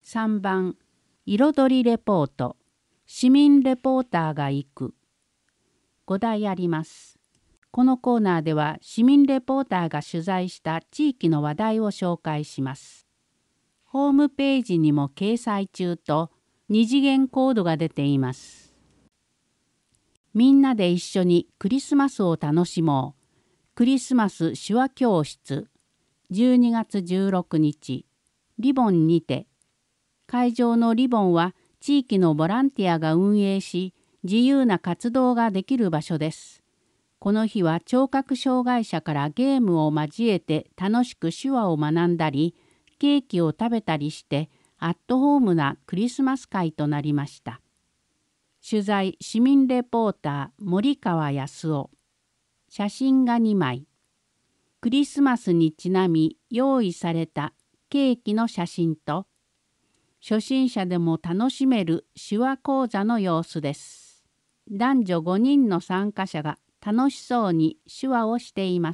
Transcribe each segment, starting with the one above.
3番彩りレポート市民レポーターが行く。5題あります。このコーナーでは市民レポーターが取材した地域の話題を紹介します。ホームページにも掲載中と2次元コードが出ています。みんなで一緒にクリスマスを楽しもう。クリスマス手話教室12月16日リボンにて。会場のリボンは地域のボランティアが運営し、自由な活動ができる場所です。この日は聴覚障害者からゲームを交えて楽しく手話を学んだり、ケーキを食べたりしてアットホームなクリスマス会となりました。取材市民レポーター森川康夫。写真が2枚。クリスマスにちなみ用意されたケーキの写真と、初心者でも楽しめる手話講座の様子です。男女5人の参加者が楽しそうに手話をしています。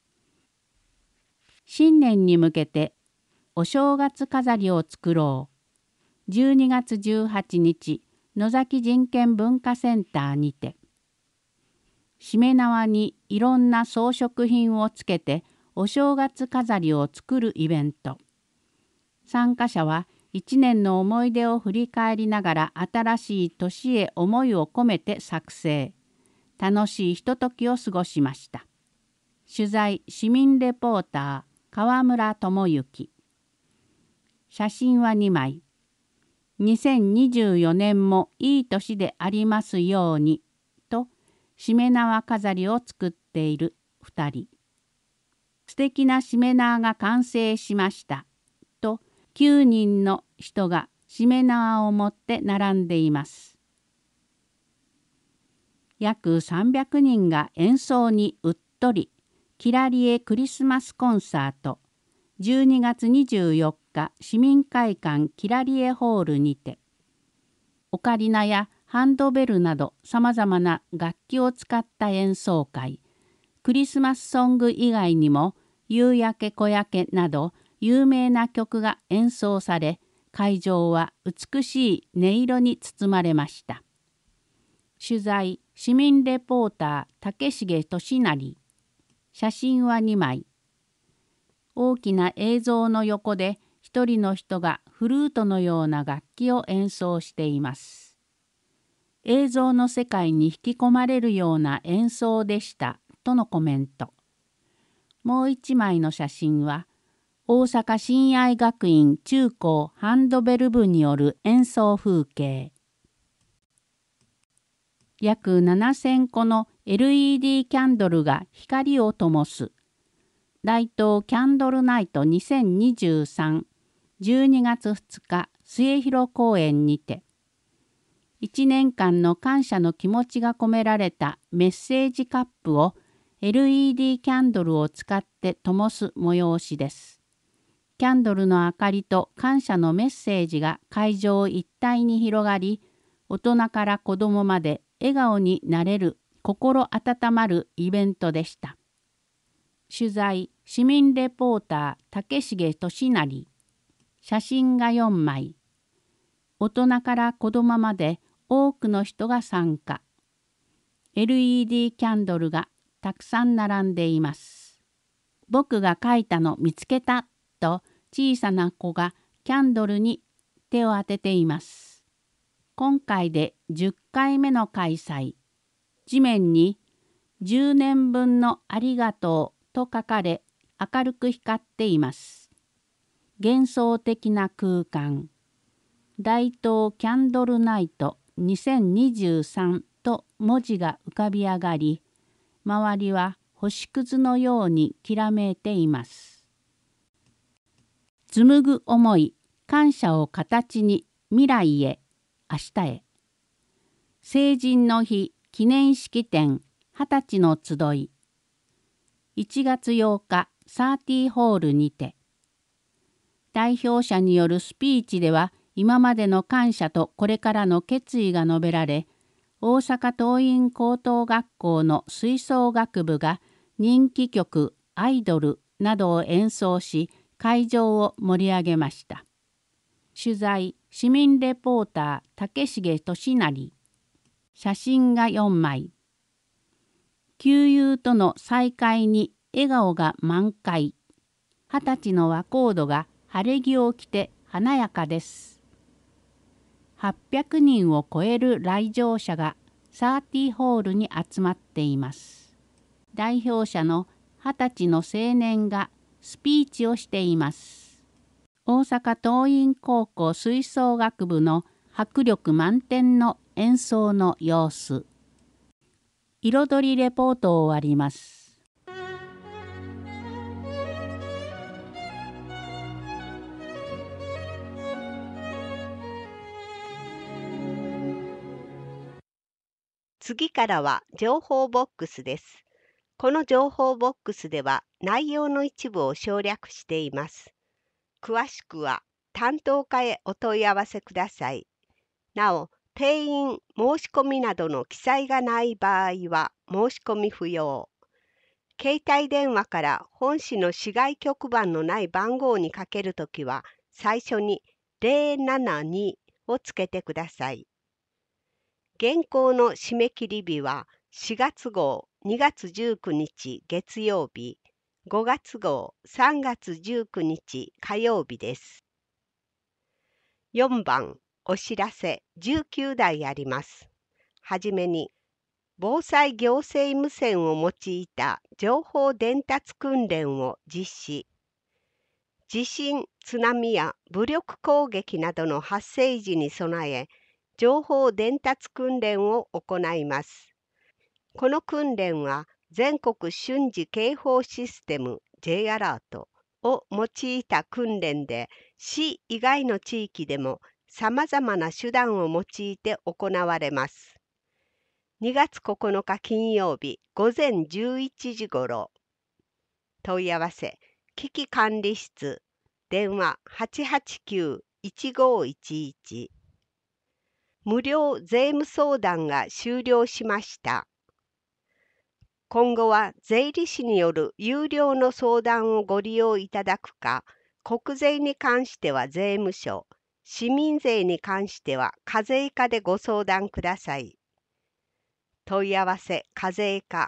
新年に向けてお正月飾りを作ろう。12月18日、野崎人権文化センターにて。しめ縄にいろんな装飾品をつけてお正月飾りを作るイベント。参加者は1年の思い出を振り返りながら新しい年へ思いを込めて作成。楽しいひとときを過ごしました。取材市民レポーター川村智之。写真は2枚。2024年もいい年でありますようにとしめ縄飾りを作っている2人。素敵なしめ縄が完成しましたと9人の人がしめ縄を持って並んでいます。約300人が演奏にうっとり、キラリエクリスマスコンサート、12月24日市民会館キラリエホールにて、オカリナやハンドベルなどさまざまな楽器を使った演奏会、クリスマスソング以外にも夕焼け小焼けなど有名な曲が演奏され、会場は美しい音色に包まれました。取材市民レポーター竹重俊成。写真は2枚。大きな映像の横で一人の人がフルートのような楽器を演奏しています。映像の世界に引き込まれるような演奏でしたとのコメント。もう1枚の写真は大阪親愛学院中高ハンドベル部による演奏風景。約7000個の LED キャンドルが光を灯す。大東キャンドルナイト2023、12月2日末広公園にて、1年間の感謝の気持ちが込められたメッセージカップを LED キャンドルを使って灯す催しです。キャンドルの明かりと感謝のメッセージが会場一帯に広がり、大人から子どもまで笑顔になれる心温まるイベントでした。取材市民レポーター竹重俊成。写真が4枚。大人から子どもまで多くの人が参加。LED キャンドルがたくさん並んでいます。僕が書いたの見つけたと小さな子がキャンドルに手を当てています。今回で10回目の開催。地面に10年分のありがとうと書かれ明るく光っています。幻想的な空間。大東キャンドルナイト2023と文字が浮かび上がり、周りは星屑のようにきらめいています。紡ぐ思い、感謝を形に未来へ、明日へ。成人の日記念式典20歳の集い。1月8日サーティーホールにて。代表者によるスピーチでは今までの感謝とこれからの決意が述べられ、大阪桐蔭高等学校の吹奏楽部が人気曲アイドルなどを演奏し、会場を盛り上げました。 取材、市民レポーター、竹重俊成。写真が4枚。旧友との再会に笑顔が満開。20歳の若人が晴れ着を着て華やかです。800人を超える来場者がサーティホールに集まっています。代表者の20歳の青年がスピーチをしています。大阪桐蔭高校吹奏楽部の迫力満点の演奏の様子。彩りレポートを終わります。 次からは情報ボックスです。この情報ボックスでは内容の一部を省略しています。詳しくは担当課へお問い合わせください。なお、定員申し込みなどの記載がない場合は申し込み不要。携帯電話から本市の市外局番のない番号にかけるときは最初に072をつけてください。現行の締め切り日は4月号2月19日月曜日、5月号3月19日火曜日です。4番、お知らせ19題あります。はじめに、防災行政無線を用いた情報伝達訓練を実施。地震、津波や武力攻撃などの発生時に備え、情報伝達訓練を行います。この訓練は全国瞬時警報システム J アラートを用いた訓練で、市以外の地域でもさまざまな手段を用いて行われます。2月9日金曜日午前11時ごろ。問い合わせ、危機管理室、電話889-1511。無料税務相談が終了しました。今後は税理士による有料の相談をご利用いただくか、国税に関しては税務署、市民税に関しては課税課でご相談ください。問い合わせ課税課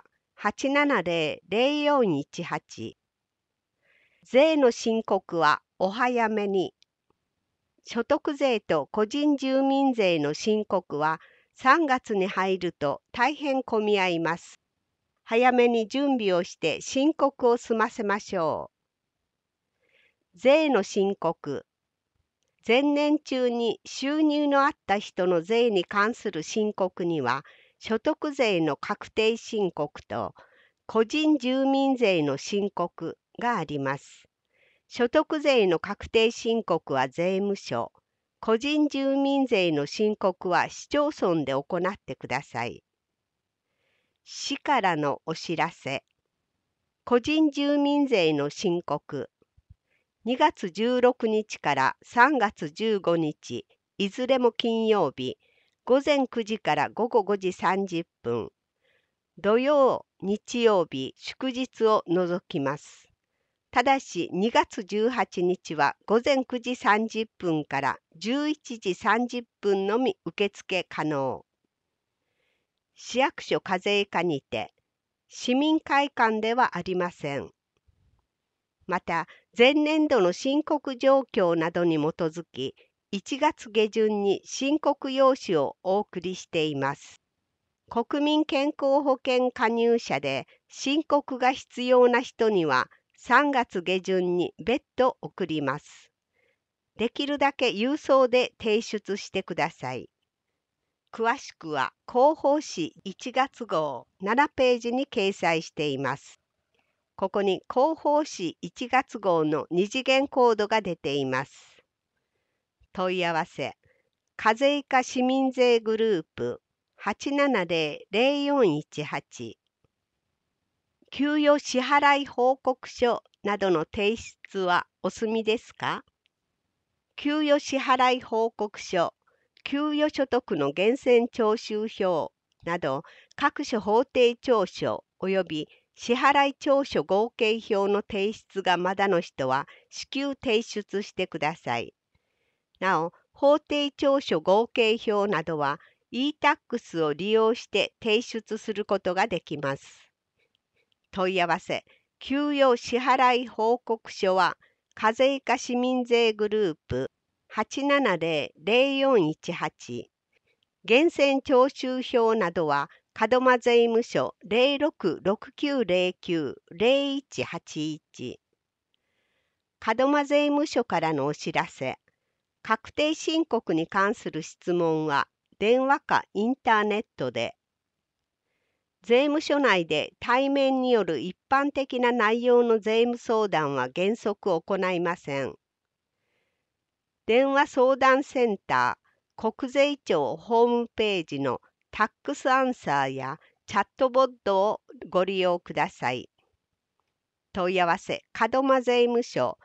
870-0418。税の申告はお早めに。所得税と個人住民税の申告は3月に入ると大変混み合います。早めに準備をして申告を済ませましょう。税の申告。前年中に収入のあった人の税に関する申告には、所得税の確定申告と個人住民税の申告があります。所得税の確定申告は税務署、個人住民税の申告は市町村で行ってください。市からのお知らせ。個人住民税の申告。2月16日から3月15日、いずれも金曜日、午前9時から午後5時30分。土曜、日曜日、祝日を除きます。ただし2月18日は午前9時30分から11時30分のみ受付可能。市役所課税課にて、市民会館ではありません。また、前年度の申告状況などに基づき、1月下旬に申告用紙をお送りしています。国民健康保険加入者で申告が必要な人には、3月下旬に別途送ります。できるだけ郵送で提出してください。詳しくは広報誌1月号7ページに掲載しています。ここに広報誌1月号の2次元コードが出ています。問い合わせ、課税課市民税グループ870-0418。給与支払い報告書などの提出はお済みですか？給与支払い報告書、給与所得の源泉徴収票など各種法定調書及び支払い調書合計表の提出がまだの人は至急提出してください。 なお、法定調書合計表などは e-tax を利用して提出することができます。問い合わせ、給与支払い報告書は、課税課市民税グループ 870-0418、源泉徴収票などは、門間税務署 066909-0181、門間税務署からのお知らせ、確定申告に関する質問は、電話かインターネットで、税務署内で対面による一般的な内容の税務相談は原則行いません。電話相談センター、国税庁ホームページのタックスアンサーやチャットボットをご利用ください。問い合わせ、門間税務署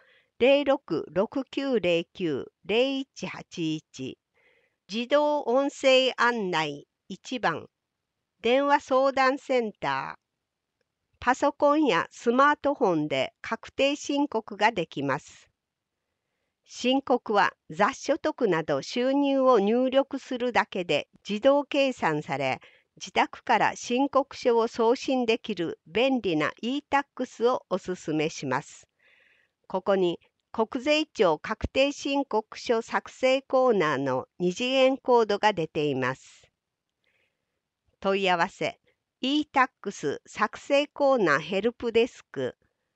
066909-0181、自動音声案内1番、電話相談センター。パソコンやスマートフォンで確定申告ができます。申告は雑所得など収入を入力するだけで自動計算され、自宅から申告書を送信できる便利な e-tax をおすすめします。ここに国税庁確定申告書作成コーナーの二次元コードが出ています。問い合わせ、e-tax 作成コーナーヘルプデスク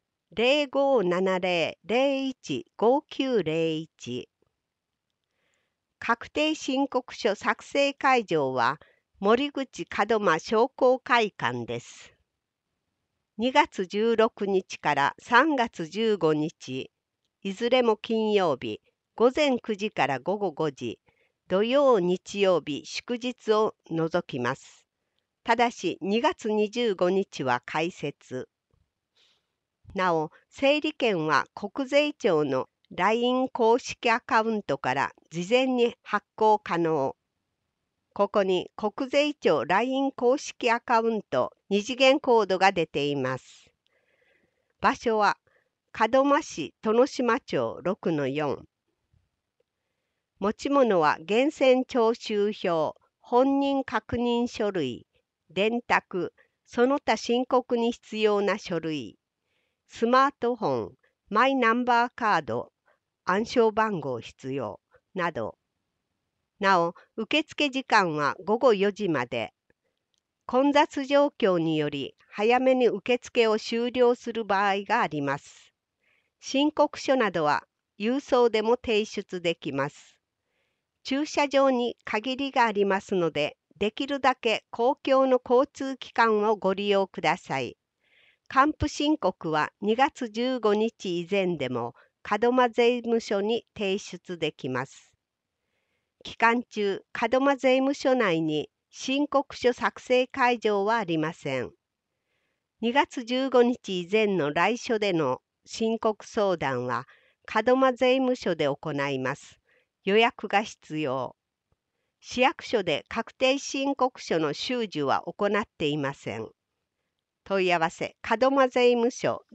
0570-015901。確定申告書作成会場は森口門間商工会館です。2月16日から3月15日、いずれも金曜日、午前9時から午後5時、土曜日曜日祝日を除きます。ただし2月25日は開設。なお、整理券は国税庁の LINE 公式アカウントから事前に発行可能。ここに国税庁 LINE 公式アカウント二次元コードが出ています。場所は門間市殿島町 6-4。持ち物は源泉徴収票、本人確認書類、電卓、その他申告に必要な書類、スマートフォン、マイナンバーカード、暗証番号必要など。なお、受付時間は午後4時まで。混雑状況により早めに受付を終了する場合があります。申告書などは郵送でも提出できます。駐車場に限りがありますので、できるだけ公共の交通機関をご利用ください。還付申告は2月15日以前でも門間税務署に提出できます。期間中、門間税務署内に申告書作成会場はありません。2月15日以前の来所での申告相談は門間税務署で行います。予約が必要。市役所で確定申告書の収受は行っていません。問い合わせ、門間税務署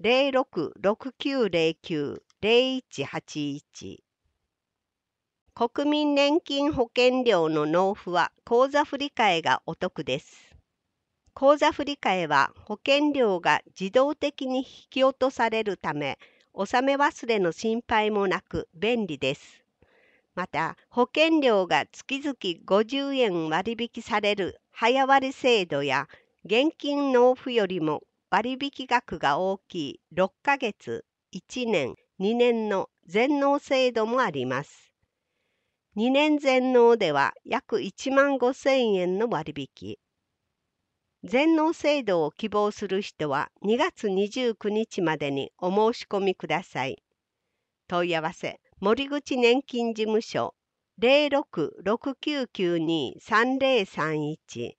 066909-0181。国民年金保険料の納付は口座振替がお得です。口座振替は保険料が自動的に引き落とされるため、納め忘れの心配もなく便利です。また、保険料が月々50円割引される早割制度や、現金納付よりも割引額が大きい6ヶ月、1年、2年の全納制度もあります。2年全納では約1万5,000円の割引。全納制度を希望する人は2月29日までにお申し込みください。問い合わせ、森口年金事務所 066992-3031。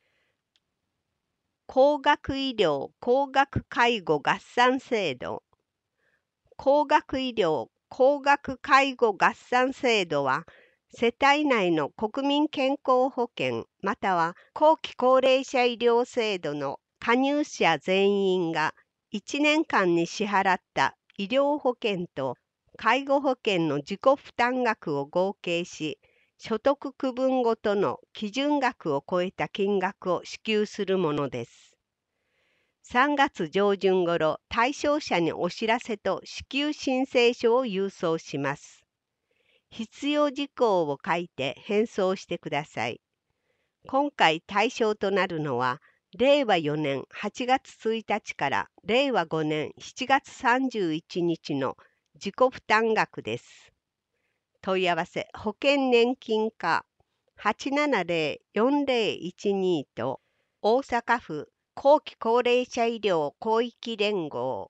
高額医療・高額介護合算制度。高額医療・高額介護合算制度は、世帯内の国民健康保険または後期高齢者医療制度の加入者全員が1年間に支払った医療保険と介護保険の自己負担額を合計し、所得区分ごとの基準額を超えた金額を支給するものです。3月上旬頃、対象者にお知らせと支給申請書を郵送します。必要事項を書いて返送してください。今回対象となるのは、令和4年8月1日から令和5年7月31日の自己負担額です。問い合わせ保険年金課 870-4012 と大阪府後期高齢者医療広域連合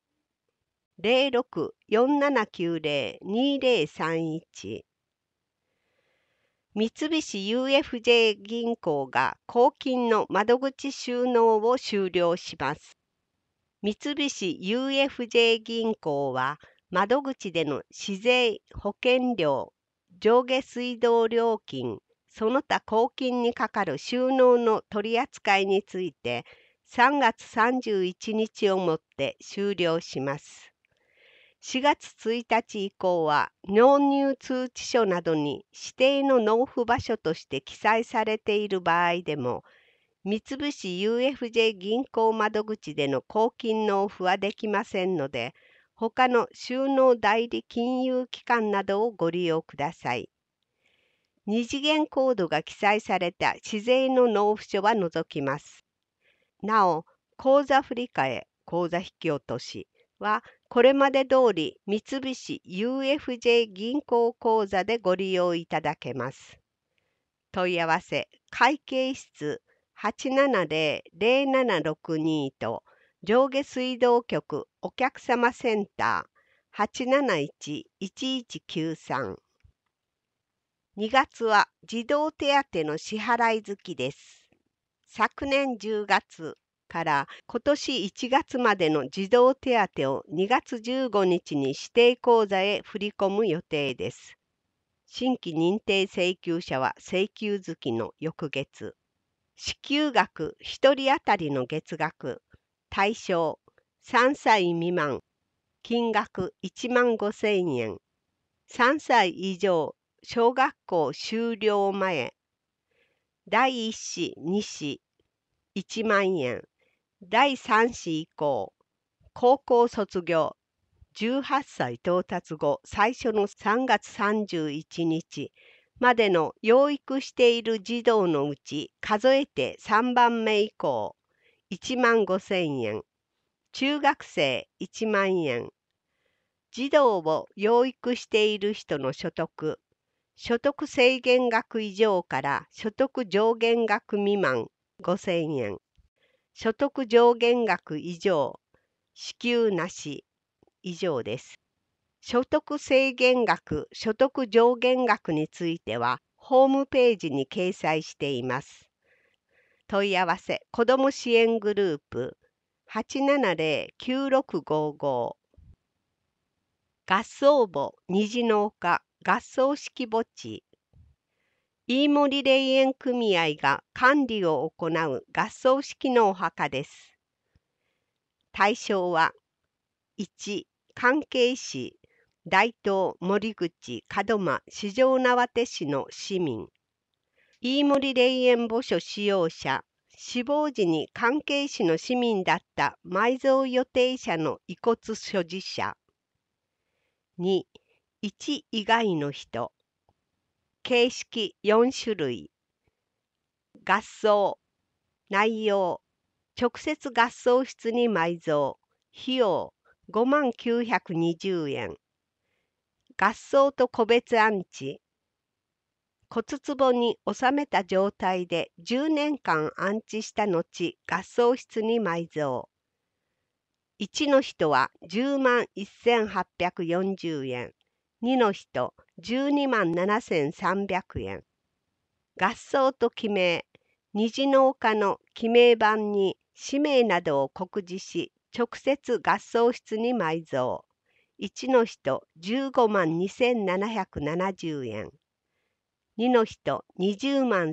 06-4790-2031 三菱 UFJ 銀行が公金の窓口収納を終了します。三菱 UFJ 銀行は窓口での市税、保険料、上下水道料金、その他公金にかかる収納の取り扱いについて3月31日をもって終了します。4月1日以降は納入通知書などに指定の納付場所として記載されている場合でも、三菱 UFJ 銀行窓口での公金納付はできませんので、他の収納代理金融機関などをご利用ください。二次元コードが記載された市税の納付書は除きます。なお、口座振替、口座引き落としは、これまで通り三菱 UFJ 銀行口座でご利用いただけます。問い合わせ会計室 870-0762 と上下水道局お客様センター 871-1193。2月は児童手当の支払い月です。昨年10月から今年1月までの児童手当を2月15日に指定口座へ振り込む予定です。新規認定請求者は請求月の翌月。支給額1人当たりの月額。対象3歳未満。金額15,000円。3歳以上小学校修了前。第1子、2子1万円。第3子以降、高校卒業、18歳到達後最初の3月31日までの養育している児童のうち数えて3番目以降、15,000円。中学生1万円。児童を養育している人の所得、所得制限額以上から所得上限額未満5,000円。所得上限額以上、支給なし、以上です。所得制限額、所得上限額については、ホームページに掲載しています。問い合わせ、子ども支援グループ、870-9655。合葬墓、虹の丘、合葬式墓地。飯森霊園組合が管理を行う合葬式のお墓です。対象は、1、関係市、大東、森口、門真、四条畷市の市民。飯森霊園墓所使用者、死亡時に関係市の市民だった埋蔵予定者の遺骨所持者。2、1以外の人。形式4種類。合葬。内容。直接合葬室に埋蔵。費用5920円。合葬と個別安置。骨壺に収めた状態で10年間安置した後、合葬室に埋蔵。1の人は10万1840円。2の人12万7300円。合葬と記名。虹の丘の記名板に氏名などを刻示し、直接合葬室に埋蔵。1の人15万2770円。2の人20万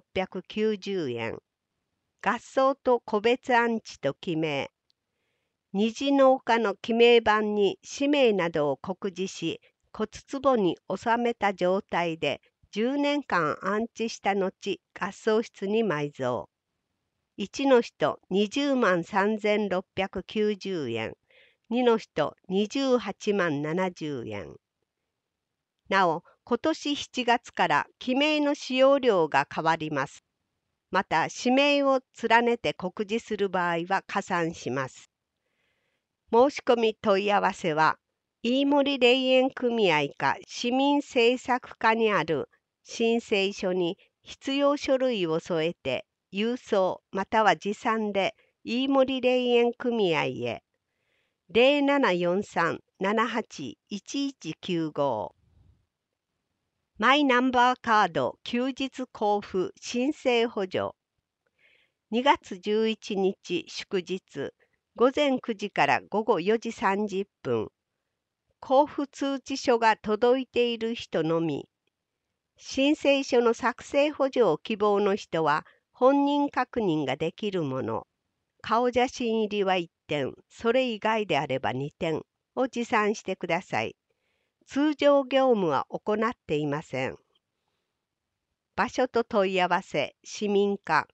3690円。合葬と個別安置と記名。 二次農家の記名板に氏名などを刻字し、骨壺に収めた状態で10年間安置した後、合葬室に埋蔵。1の人20万3690円、2の人28万70円。なお、今年7月から記名の使用料が変わります。また、氏名を連ねて刻字する場合は加算します。申し込み問い合わせは、飯森霊園組合か市民政策課にある申請書に必要書類を添えて、郵送または持参で飯森霊園組合へ。0743-78-1195マイナンバーカード休日交付申請補助。2月11日祝日午前9時から午後4時30分。交付通知書が届いている人のみ。申請書の作成補助を希望の人は本人確認ができるもの。顔写真入りは1点、それ以外であれば2点を持参してください。通常業務は行っていません。場所と問い合わせ、市民課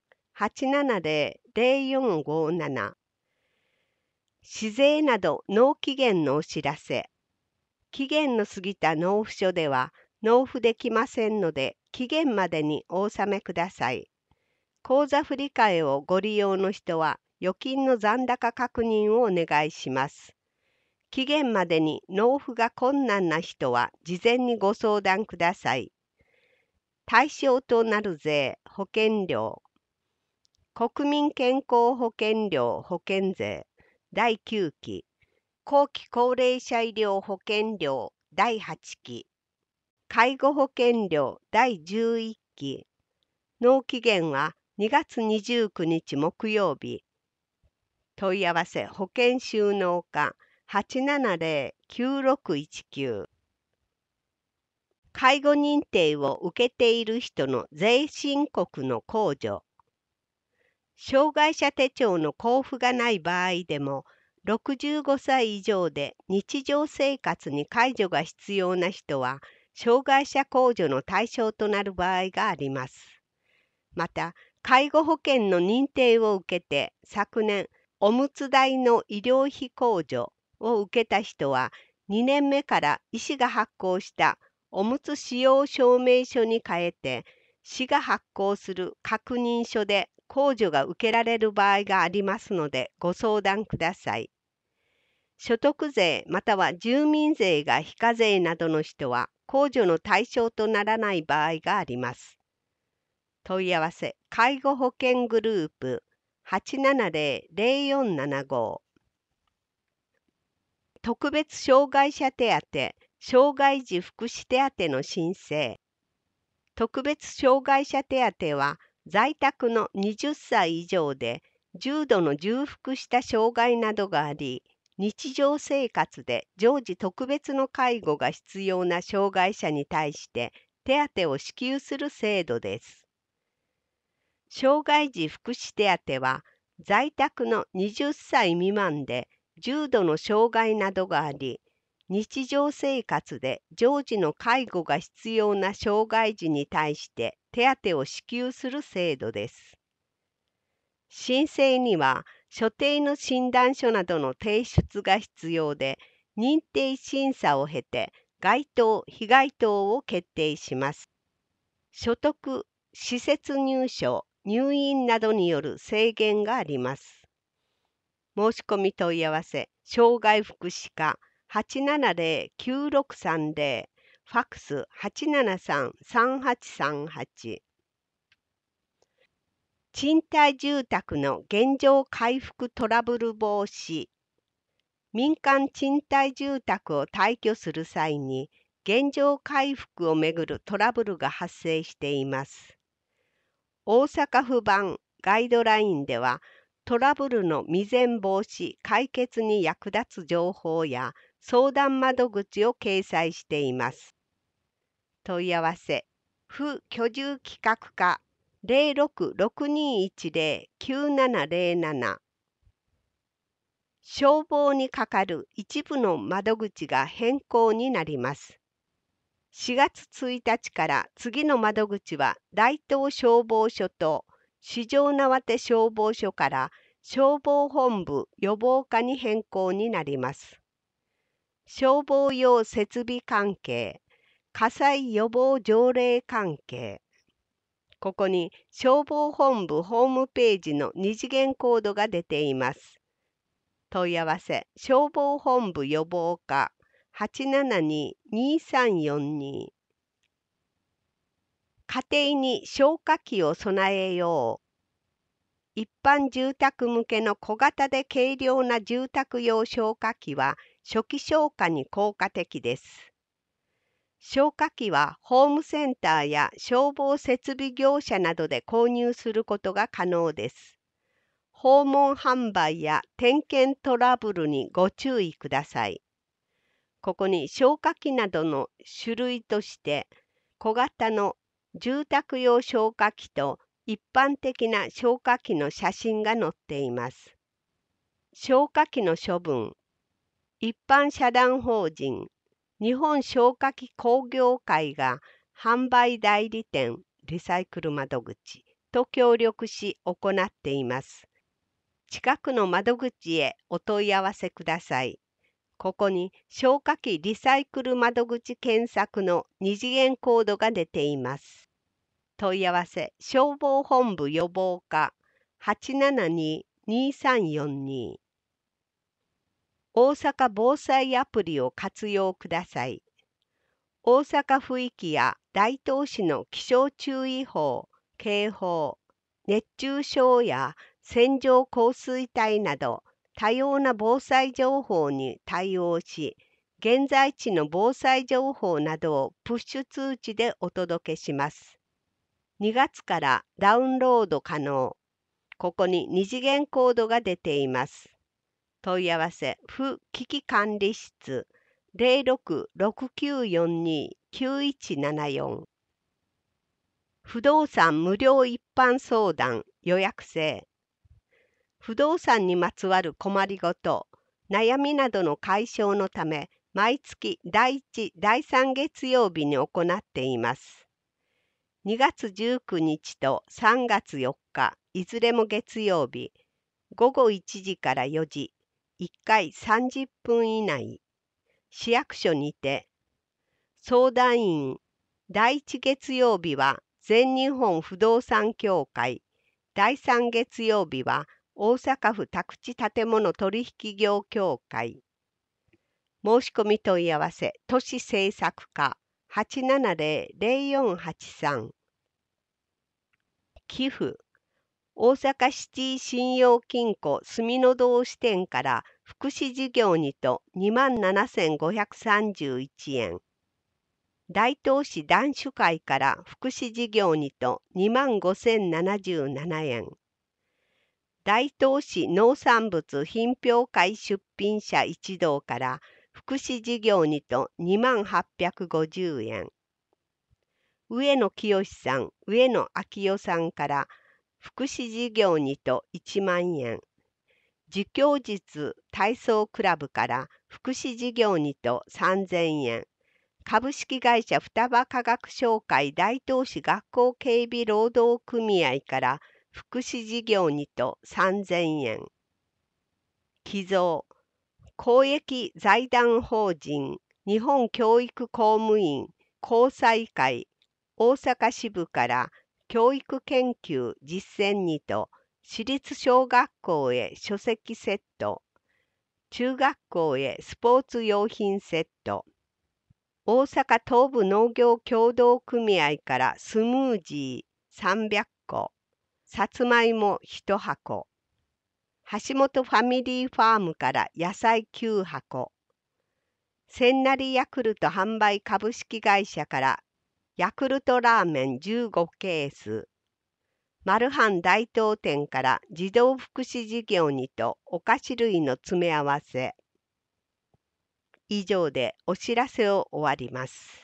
870-0457。市税など納期限のお知らせ。期限の過ぎた納付書では納付できませんので、期限までにお納めください。口座振替をご利用の人は、預金の残高確認をお願いします。期限までに納付が困難な人は、事前にご相談ください。対象となる税、保険料。国民健康保険料保険税第9期。後期高齢者医療保険料第8期。介護保険料第11期。納期限は2月29日木曜日。問い合わせ保険収納課 870-9619。介護認定を受けている人の税申告の控除。障害者手帳の交付がない場合でも、65歳以上で日常生活に介助が必要な人は、障害者控除の対象となる場合があります。また、介護保険の認定を受けて、昨年、おむつ代の医療費控除を受けた人は、2年目から医師が発行したおむつ使用証明書に変えて、市が発行する確認書で控除が受けられる場合がありますのでご相談ください。所得税または住民税が非課税などの人は控除の対象とならない場合があります。問い合わせ介護保険グループ 870-0475。特別障害者手当、障害児福祉手当の申請。特別障害者手当は、在宅の20歳以上で、重度の重複した障害などがあり、日常生活で常時特別の介護が必要な障害者に対して手当を支給する制度です。障害児福祉手当は、在宅の20歳未満で、重度の障害などがあり、日常生活で常時の介護が必要な障害児に対して手当を支給する制度です。申請には所定の診断書などの提出が必要で、認定審査を経て該当・非該当を決定します。所得、施設入所、入院などによる制限があります。申し込み問い合わせ、障害福祉課 870-9630、ファックス 873-3838。賃貸住宅の現状回復トラブル防止。民間賃貸住宅を退去する際に、現状回復をめぐるトラブルが発生しています。大阪府版ガイドラインでは、トラブルの未然防止・解決に役立つ情報や相談窓口を掲載しています。問い合わせ、府居住企画課 066210-9707。 消防にかかる一部の窓口が変更になります。4月1日から次の窓口は大東消防署と四条畷消防署から消防本部予防課に変更になります。消防用設備関係、火災予防条例関係。ここに消防本部ホームページの二次元コードが出ています。問い合わせ消防本部予防課 872-2342。 家庭に消火器を備えよう。一般住宅向けの小型で軽量な住宅用消火器は初期消火に効果的です。消火器はホームセンターや消防設備業者などで購入することが可能です。訪問販売や点検トラブルにご注意ください。ここに消火器などの種類として小型の住宅用消火器と一般的な消火器の写真が載っています。消火器の処分、一般社団法人日本消火器工業会が販売代理店リサイクル窓口と協力し行っています。近くの窓口へお問い合わせください。ここに消火器リサイクル窓口検索の二次元コードが出ています。問い合わせ消防本部予防課 872-2342。大阪防災アプリを活用ください。大阪府域や大東市の気象注意報、警報、熱中症や線状降水帯など多様な防災情報に対応し、現在地の防災情報などをプッシュ通知でお届けします。2月からダウンロード可能。ここに二次元コードが出ています。問い合わせ府危機管理室 0669429174。不動産無料一般相談予約制。不動産にまつわる困りごと、悩みなどの解消のため、毎月第1、第3月曜日に行っています。2月19日と3月4日、いずれも月曜日、午後1時から4時、1回30分以内、市役所にて、相談員、第1月曜日は全日本不動産協会、第3月曜日は大阪府宅地建物取引業協会。申し込み問い合わせ、都市政策課 870-0483。寄付、大阪シティ信用金庫住の堂支店から福祉事業にと27,531円。大東市男子会から福祉事業にと25,077円。大東市農産物品評会出品者一同から福祉事業にと2850円。上野清さん、上野昭代さんから福祉事業にと1万円。自供術体操クラブから福祉事業にと3000円。株式会社双葉化学商会大東市学校警備労働組合から福祉事業にと3000円。寄贈公益財団法人日本教育公務員公債会大阪支部から教育研究実践にと私立小学校へ書籍セット、中学校へスポーツ用品セット、大阪東部農業協同組合からスムージー300個、さつまいも1箱、橋本ファミリーファームから野菜9箱、千成ヤクルト販売株式会社からヤクルトラーメン15ケース、マルハン大東店から児童福祉事業にとお菓子類の詰め合わせ。以上でお知らせを終わります。